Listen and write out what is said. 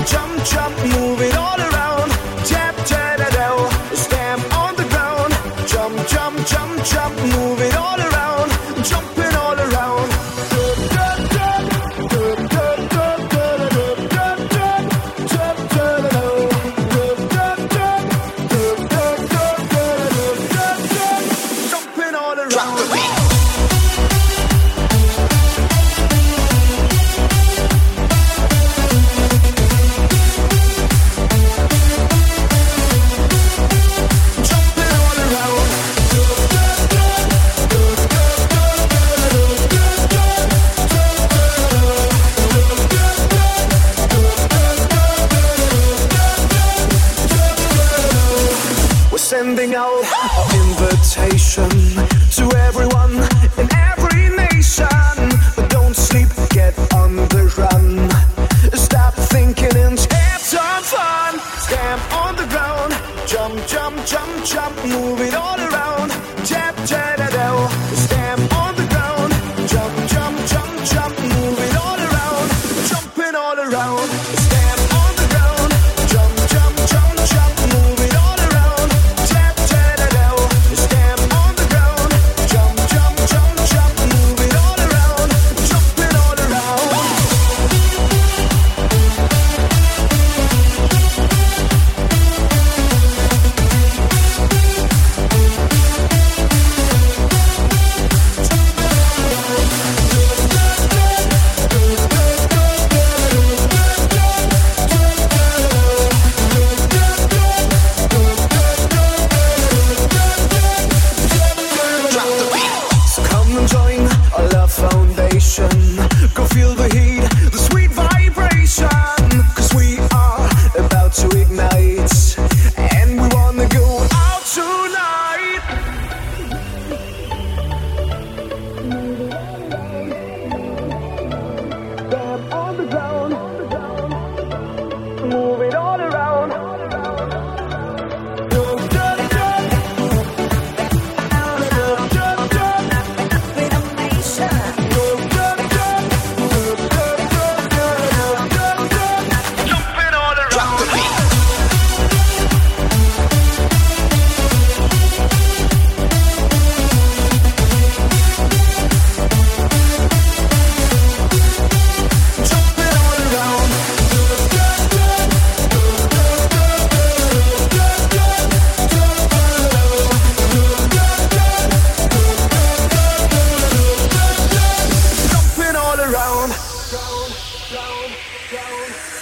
jump, jump, move it all around. Tap, ta-da-do, stamp on the ground. Jump, jump, jump, jump, move it all around. Jumping all around. Jumping all around. Drop the beat. Sending out our invitation to everyone in every nation. But don't sleep, get on the run. Stop thinking and have some fun. Stamp on the ground, jump, jump, jump, jump, move it all around. Tap, ta-da-do, stamp on the ground, jump, jump, jump, jump, move it all around. Jumping all around, stamp.